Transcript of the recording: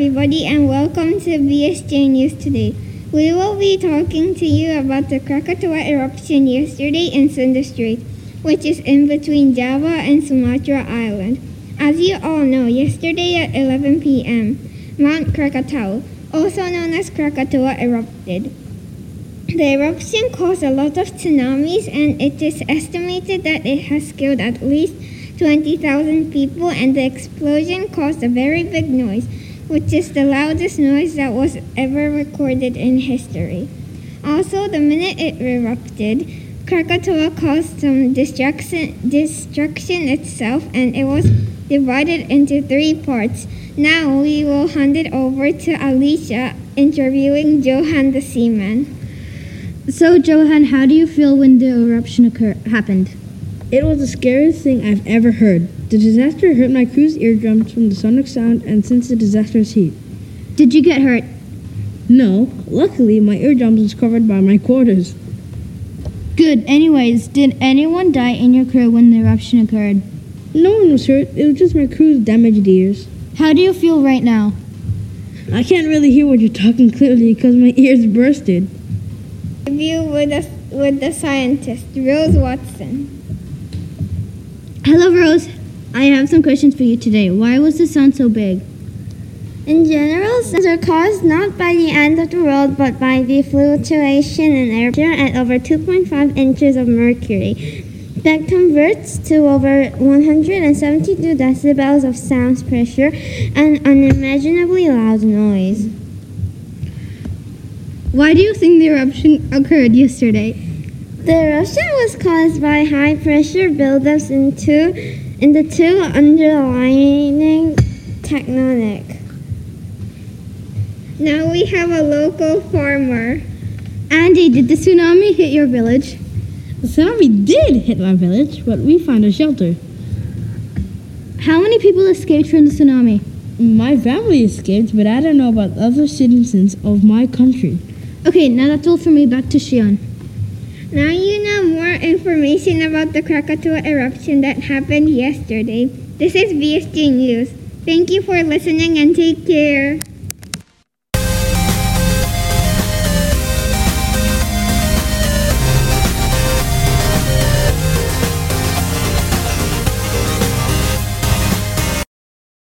everybody, and welcome to BSJ News Today. We will be talking to you about the Krakatoa eruption yesterday in Sunda Strait, which is in between Java and Sumatra Island. As you all know, yesterday at 11 p.m., Mount Krakatau, also known as Krakatoa, erupted. The eruption caused a lot of tsunamis, and it is estimated that it has killed at least 20,000 people, and the explosion caused a very big noise, which is the loudest noise that was ever recorded in history. Also, the minute it erupted, Krakatoa caused some destruction itself, and it was divided into 3 parts. Now we will hand it over to Alicia interviewing Johan the seaman. So Johan, how do you feel when the eruption happened? It was the scariest thing I've ever heard. The disaster hurt my crew's eardrums from the sonic sound and since the disaster's heat. Did you get hurt? No, luckily my eardrums was covered by my quarters. Good. Anyways, did anyone die in your crew when the eruption occurred? No one was hurt. It was just my crew's damaged ears. How do you feel right now? I can't really hear what you're talking clearly because my ears bursted. Interview with the scientist, Rose Watson. Hello, Rose. I have some questions for you today. Why was the sound so big? In general, sounds are caused not by the end of the world, but by the fluctuation in air pressure at over 2.5 inches of mercury. That converts to over 172 decibels of sound pressure and unimaginably loud noise. Why do you think the eruption occurred yesterday? The eruption was caused by high pressure buildups in the two underlying tectonic. Now we have a local farmer. Andy, did the tsunami hit your village? The tsunami did hit my village, but we found a shelter. How many people escaped from the tsunami? My family escaped, but I don't know about other citizens of my country. Okay, now that's all for me. Back to Shion. Now you know more information about the Krakatoa eruption that happened yesterday. This is BSJ News. Thank you for listening and take care.